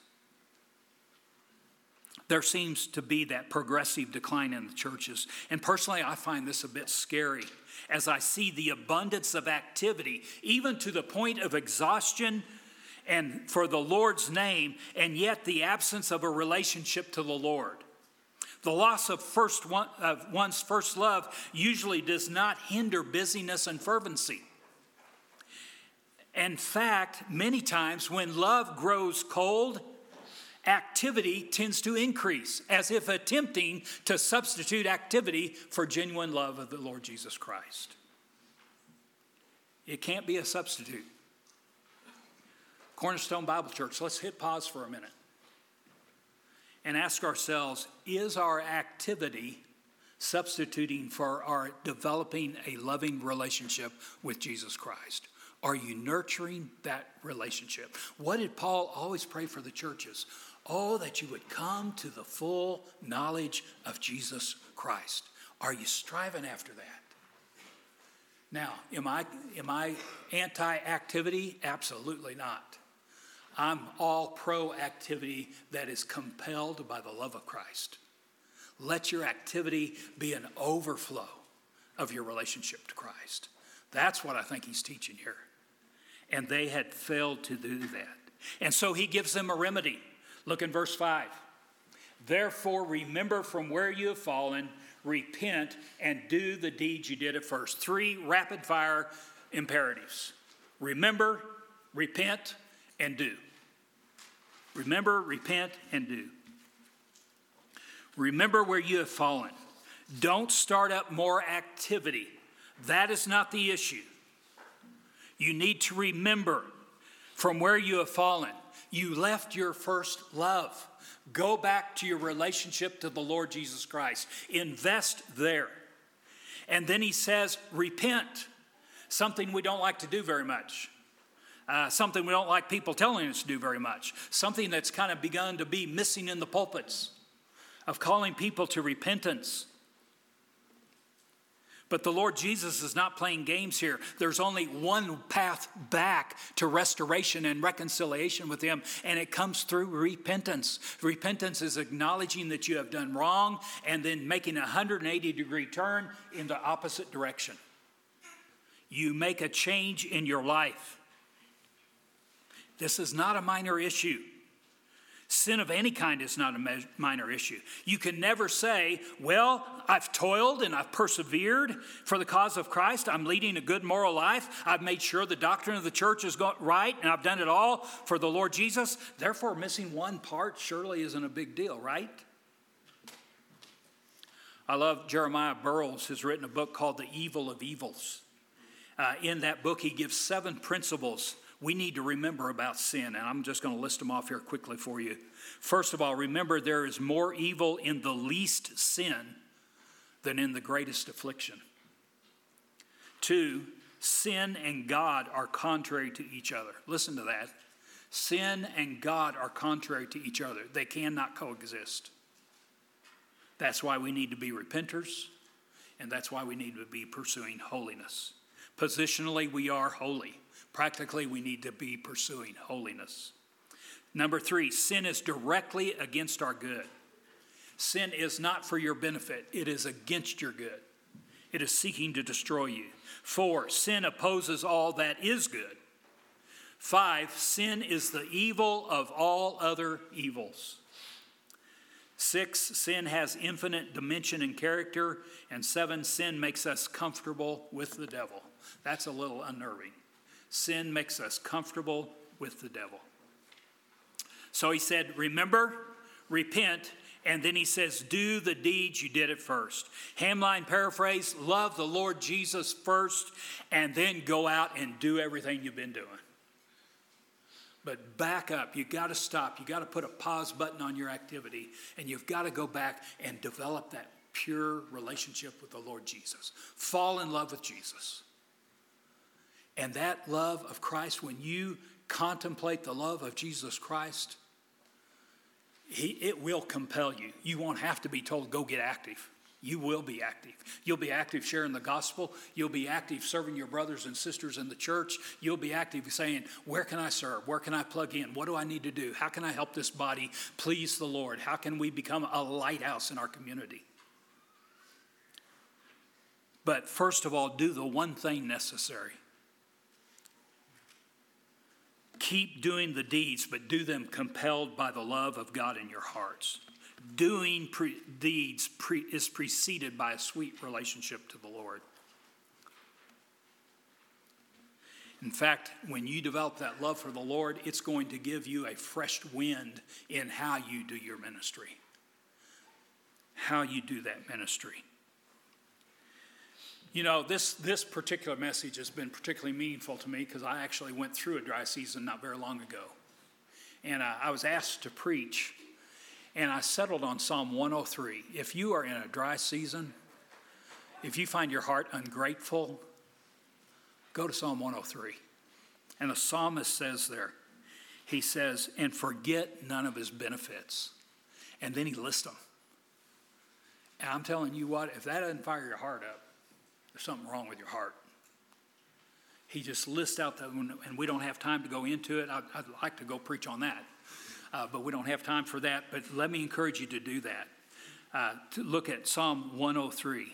There seems to be that progressive decline in the churches. And personally, I find this a bit scary as I see the abundance of activity, even to the point of exhaustion and for the Lord's name, and yet the absence of a relationship to the Lord. The loss of one's first love usually does not hinder busyness and fervency. In fact, many times when love grows cold, activity tends to increase, as if attempting to substitute activity for genuine love of the Lord Jesus Christ. It can't be a substitute. Cornerstone Bible Church, let's hit pause for a minute and ask ourselves, is our activity substituting for our developing a loving relationship with Jesus Christ? Are you nurturing that relationship? What did Paul always pray for the churches? Oh, that you would come to the full knowledge of Jesus Christ. Are you striving after that? Now, am I anti-activity? Absolutely not. I'm all pro-activity that is compelled by the love of Christ. Let your activity be an overflow of your relationship to Christ. That's what I think he's teaching here. And they had failed to do that. And so he gives them a remedy. Look in verse 5. Therefore, remember from where you have fallen, repent, and do the deeds you did at first. 3 rapid-fire imperatives. Remember, repent, and do. Remember, repent, and do. Remember where you have fallen. Don't start up more activity. That is not the issue. You need to remember from where you have fallen. You left your first love. Go back to your relationship to the Lord Jesus Christ. Invest there. And then he says, repent. Something we don't like to do very much. Something we don't like people telling us to do very much. Something that's kind of begun to be missing in the pulpits of calling people to repentance. But the Lord Jesus is not playing games here. There's only one path back to restoration and reconciliation with him, and it comes through repentance. Repentance is acknowledging that you have done wrong and then making a 180-degree turn in the opposite direction. You make a change in your life. This is not a minor issue. Sin of any kind is not a minor issue. You can never say, well, I've toiled and I've persevered for the cause of Christ. I'm leading a good moral life. I've made sure the doctrine of the church is right, and I've done it all for the Lord Jesus. Therefore, missing one part surely isn't a big deal, right? I love Jeremiah Burroughs has written a book called The Evil of Evils. In that book, he gives 7 principles we need to remember about sin, and I'm just going to list them off here quickly for you. First of all, remember there is more evil in the least sin than in the greatest affliction. 2, sin and God are contrary to each other. Listen to that. Sin and God are contrary to each other. They cannot coexist. That's why we need to be repenters, and that's why we need to be pursuing holiness. Positionally, we are holy. Practically, we need to be pursuing holiness. Number 3, sin is directly against our good. Sin is not for your benefit. It is against your good. It is seeking to destroy you. 4, sin opposes all that is good. 5, sin is the evil of all other evils. 6, sin has infinite dimension and character. And 7, sin makes us comfortable with the devil. That's a little unnerving. Sin makes us comfortable with the devil. So he said, remember, repent, And then he says, do the deeds you did at first. Hamline paraphrase, love the Lord Jesus first, and then go out and do everything you've been doing. But back up. You've got to stop. You've got to put a pause button on your activity, and you've got to go back and develop that pure relationship with the Lord Jesus. Fall in love with Jesus. And that love of Christ, when you contemplate the love of Jesus Christ, it will compel you. You won't have to be told, go get active. You will be active. You'll be active sharing the gospel. You'll be active serving your brothers and sisters in the church. You'll be active saying, where can I serve? Where can I plug in? What do I need to do? How can I help this body please the Lord? How can we become a lighthouse in our community? But first of all, do the one thing necessary. Keep doing the deeds, but do them compelled by the love of God in your hearts. Doing deeds is preceded by a sweet relationship to the Lord. In fact, when you develop that love for the Lord, it's going to give you a fresh wind in how you do your ministry, how you do that ministry. You know, this particular message has been particularly meaningful to me because I actually went through a dry season not very long ago. And I was asked to preach, and I settled on Psalm 103. If you are in a dry season, if you find your heart ungrateful, go to Psalm 103. And the psalmist says there, he says, and forget none of his benefits. And then he lists them. And I'm telling you what, if that doesn't fire your heart up, there's something wrong with your heart. He just lists out that, and we don't have time to go into it. I'd like to go preach on that, but we don't have time for that. But let me encourage you to do that. To look at Psalm 103.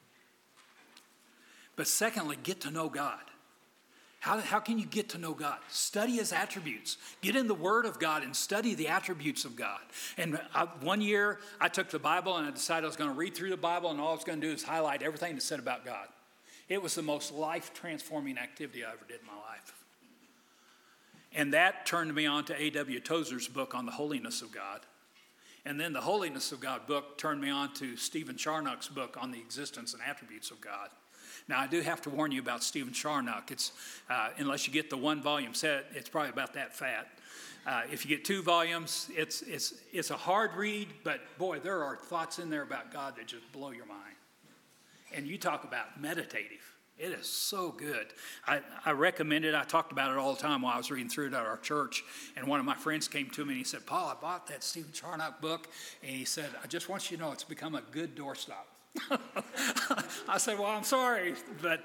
But secondly, get to know God. How can you get to know God? Study his attributes. Get in the Word of God and study the attributes of God. And one year, I took the Bible and I decided I was going to read through the Bible, and all I was going to do is highlight everything that's said about God. It was the most life-transforming activity I ever did in my life. And that turned me on to A.W. Tozer's book on the holiness of God. And then the Holiness of God book turned me on to Stephen Charnock's book on the existence and attributes of God. Now, I do have to warn you about Stephen Charnock. It's, unless you get the one volume set, it's probably about that fat. If you get 2 volumes, it's a hard read, but boy, there are thoughts in there about God that just blow your mind. And you talk about meditative. It is so good. I recommend it. I talked about it all the time while I was reading through it at our church. And one of my friends came to me and he said, Paul, I bought that Stephen Charnock book. And he said, I just want you to know it's become a good doorstop. I said, well, I'm sorry. But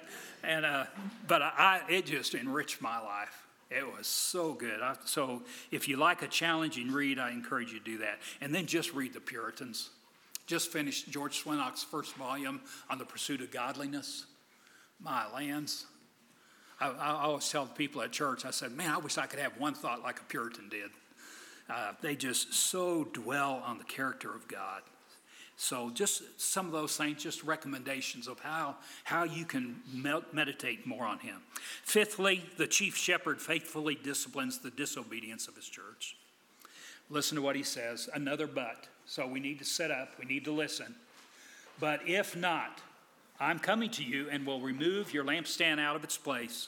it just enriched my life. It was so good. So if you like a challenging read, I encourage you to do that. And then just read the Puritans. Just finished George Swinnock's first volume on the pursuit of godliness. My lands. I always tell the people at church, I said, man, I wish I could have one thought like a Puritan did. They just so dwell on the character of God. So just some of those things, just recommendations of how you can meditate more on him. Fifthly, the chief shepherd faithfully disciplines the disobedience of his church. Listen to what he says, another but. So we need to set up, we need to listen. But if not, I'm coming to you and will remove your lampstand out of its place.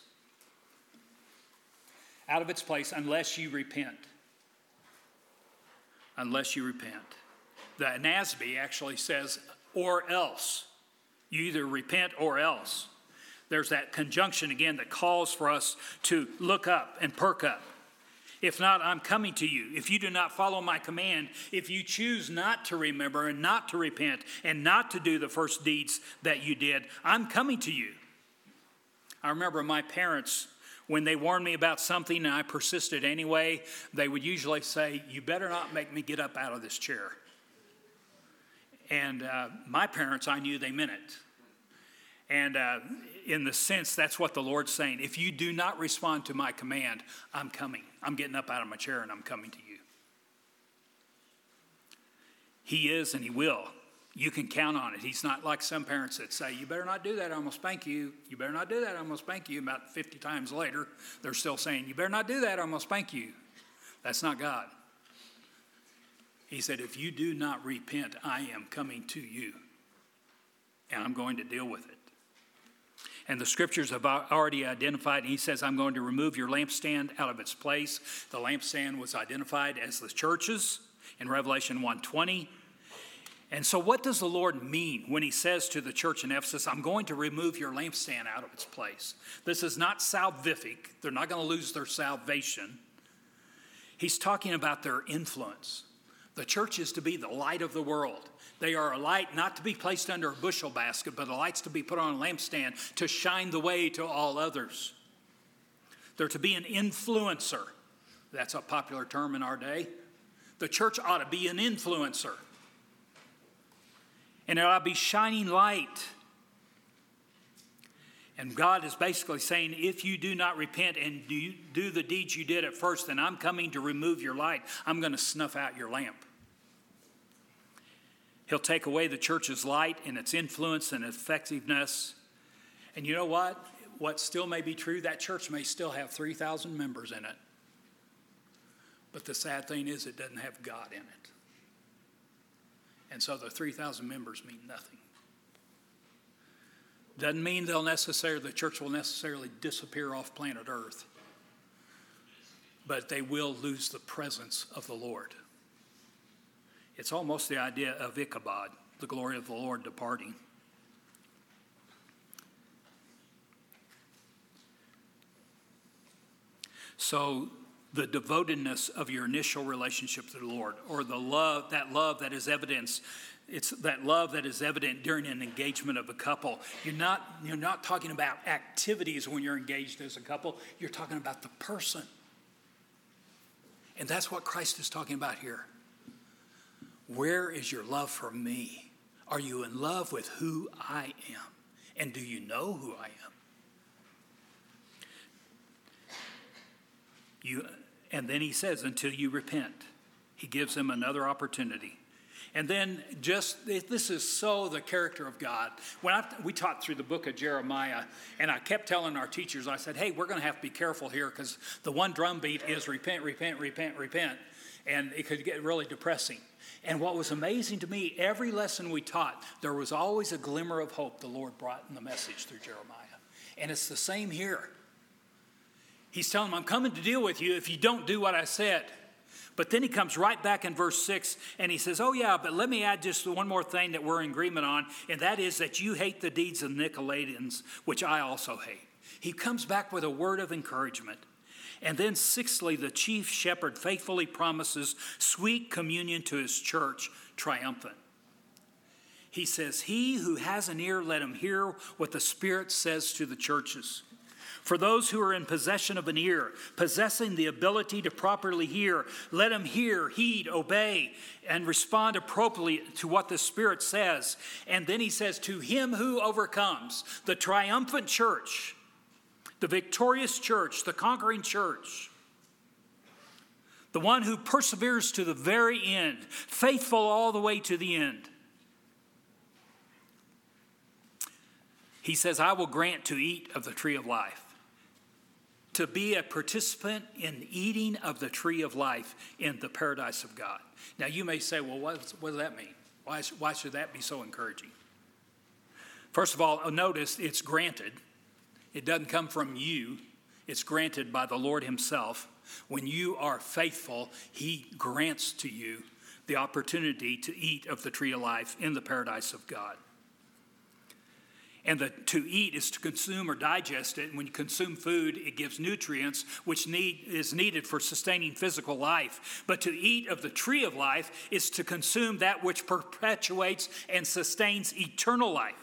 Out of its place unless you repent. Unless you repent. The NASB actually says, or else. You either repent or else. There's that conjunction again that calls for us to look up and perk up. If not, I'm coming to you. If you do not follow my command, if you choose not to remember and not to repent and not to do the first deeds that you did, I'm coming to you. I remember my parents, when they warned me about something and I persisted anyway, they would usually say, you better not make me get up out of this chair. And my parents, I knew they meant it. And in the sense, that's what the Lord's saying. If you do not respond to my command, I'm coming. I'm getting up out of my chair and I'm coming to you. He is and he will. You can count on it. He's not like some parents that say, you better not do that, I'm going to spank you. You better not do that, I'm going to spank you. About 50 times later, they're still saying, you better not do that, I'm going to spank you. That's not God. He said, if you do not repent, I am coming to you, and I'm going to deal with it. And the scriptures have already identified, he says, I'm going to remove your lampstand out of its place. The lampstand was identified as the churches in Revelation 1:20. And so what does the Lord mean when he says to the church in Ephesus, I'm going to remove your lampstand out of its place? This is not salvific. They're not going to lose their salvation. He's talking about their influence. The church is to be the light of the world. They are a light not to be placed under a bushel basket, but a light's to be put on a lampstand to shine the way to all others. They're to be an influencer. That's a popular term in our day. The church ought to be an influencer. And it ought to be shining light. And God is basically saying, if you do not repent and do the deeds you did at first, then I'm coming to remove your light. I'm going to snuff out your lamp. He'll take away the church's light and its influence and effectiveness. And you know what? What still may be true, that church may still have 3,000 members in it. But the sad thing is it doesn't have God in it. And so the 3,000 members mean nothing. Doesn't mean the church will necessarily disappear off planet Earth. But they will lose the presence of the Lord. It's almost the idea of Ichabod, the glory of the Lord departing. So the devotedness of your initial relationship to the Lord, or the love that is evidenced, it's that love that is evident during an engagement of a couple. You're not talking about activities when you're engaged as a couple. You're talking about the person. And that's what Christ is talking about here. Where is your love for me? Are you in love with who I am? And do you know who I am? And then he says, until you repent. He gives them another opportunity. And then this is so the character of God. We taught through the book of Jeremiah, and I kept telling our teachers, I said, hey, we're going to have to be careful here because the one drum beat is repent, repent, repent, repent. And it could get really depressing. And what was amazing to me, every lesson we taught, there was always a glimmer of hope the Lord brought in the message through Jeremiah. And it's the same here. He's telling them, I'm coming to deal with you if you don't do what I said. But then he comes right back in verse 6 and he says, oh yeah, but let me add just one more thing that we're in agreement on, and that is that you hate the deeds of Nicolaitans, which I also hate. He comes back with a word of encouragement. And then sixthly, the chief shepherd faithfully promises sweet communion to his church, triumphant. He says, he who has an ear, let him hear what the Spirit says to the churches. For those who are in possession of an ear, possessing the ability to properly hear, let them hear, heed, obey, and respond appropriately to what the Spirit says. And then he says, to him who overcomes, the triumphant church, the victorious church, the conquering church, the one who perseveres to the very end, faithful all the way to the end. He says, I will grant to eat of the tree of life, to be a participant in eating of the tree of life in the paradise of God. Now you may say, well, what does that mean? Why should that be so encouraging? First of all, notice it's granted. It doesn't come from you. It's granted by the Lord himself. When you are faithful, he grants to you the opportunity to eat of the tree of life in the paradise of God. And to eat is to consume or digest it. And when you consume food, it gives nutrients, which is needed for sustaining physical life. But to eat of the tree of life is to consume that which perpetuates and sustains eternal life.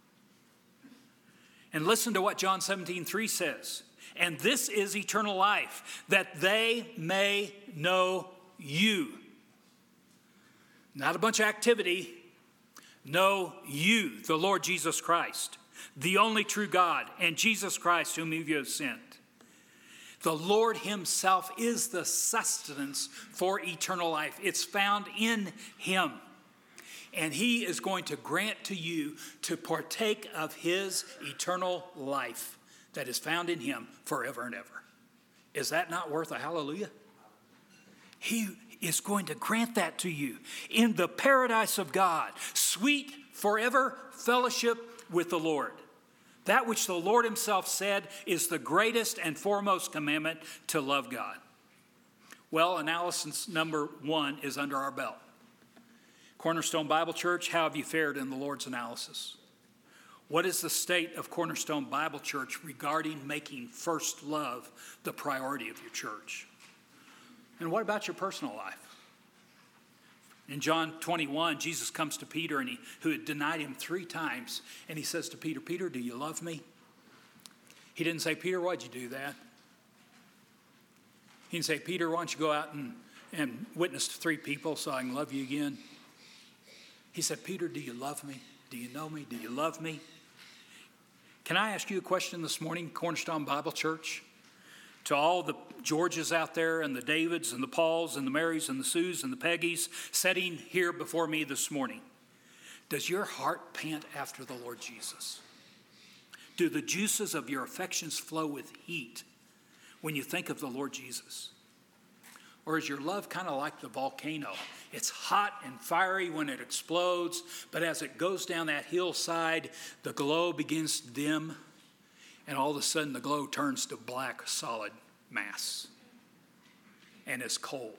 And listen to what John 17:3 says. And this is eternal life, that they may know you. Not a bunch of activity. Know you, the Lord Jesus Christ, the only true God, and Jesus Christ whom you have sent. The Lord himself is the sustenance for eternal life. It's found in him. And he is going to grant to you to partake of his eternal life that is found in him forever and ever. Is that not worth a hallelujah? is going to grant that to you in the paradise of God. Sweet forever fellowship with the Lord. That which the Lord himself said is the greatest and foremost commandment, to love God. Well, analysis number 1 is under our belt. Cornerstone Bible Church, how have you fared in the Lord's analysis? What is the state of Cornerstone Bible Church regarding making first love the priority of your church? And what about your personal life? In John 21, Jesus comes to Peter, who had denied him 3 times, and he says to Peter, Peter, do you love me? He didn't say, Peter, why'd you do that? He didn't say, Peter, why don't you go out and witness to 3 people so I can love you again? He said, Peter, do you love me? Do you know me? Do you love me? Can I ask you a question this morning, Cornerstone Bible Church? To all the Georges out there and the Davids and the Pauls and the Marys and the Sues and the Peggies sitting here before me this morning, does your heart pant after the Lord Jesus? Do the juices of your affections flow with heat when you think of the Lord Jesus? Or is your love kind of like the volcano? It's hot and fiery when it explodes, but as it goes down that hillside, the glow begins to dim, and all of a sudden the glow turns to black, solid mass, and is cold.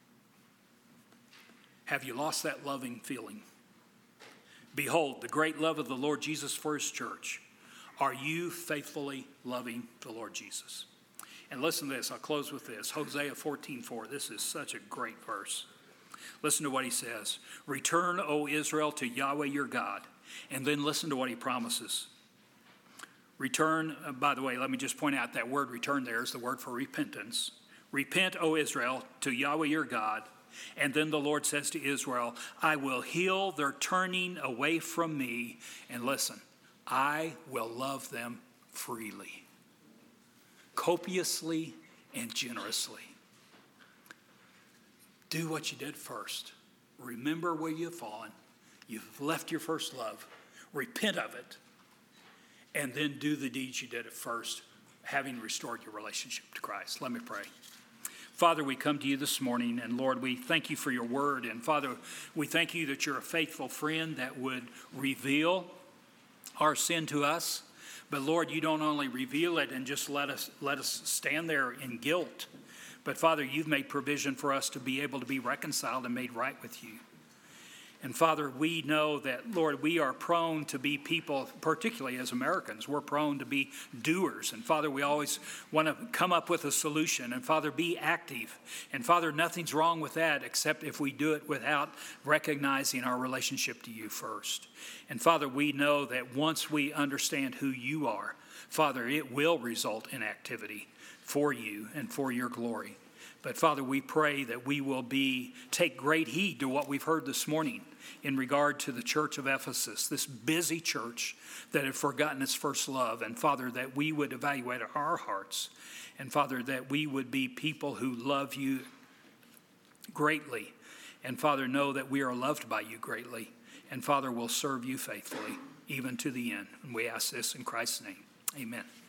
Have you lost that loving feeling? Behold, the great love of the Lord Jesus for his church. Are you faithfully loving the Lord Jesus? And listen to this. I'll close with this. Hosea 14:4. This is such a great verse. Listen to what he says. Return, O Israel, to Yahweh your God. And then listen to what he promises. Return, by the way, let me just point out that word return there is the word for repentance. Repent, O Israel, to Yahweh your God. And then the Lord says to Israel, I will heal their turning away from me. And listen, I will love them freely, copiously and generously. Do what you did first. Remember where you've fallen. You've left your first love. Repent of it. And then do the deeds you did at first, having restored your relationship to Christ. Let me pray. Father, we come to you this morning, and Lord, we thank you for your word. And Father, we thank you that you're a faithful friend that would reveal our sin to us. But Lord, you don't only reveal it and just let us stand there in guilt. But Father, you've made provision for us to be able to be reconciled and made right with you. And Father, we know that, Lord, we are prone to be people, particularly as Americans, we're prone to be doers. And Father, we always want to come up with a solution. And Father, be active. And Father, nothing's wrong with that except if we do it without recognizing our relationship to you first. And Father, we know that once we understand who you are, Father, it will result in activity for you and for your glory. But Father, we pray that we will take great heed to what we've heard this morning in regard to the church of Ephesus, this busy church that had forgotten its first love. And Father, that we would evaluate our hearts. And Father, that we would be people who love you greatly. And Father, know that we are loved by you greatly. And Father, will serve you faithfully, even to the end. And we ask this in Christ's name. Amen.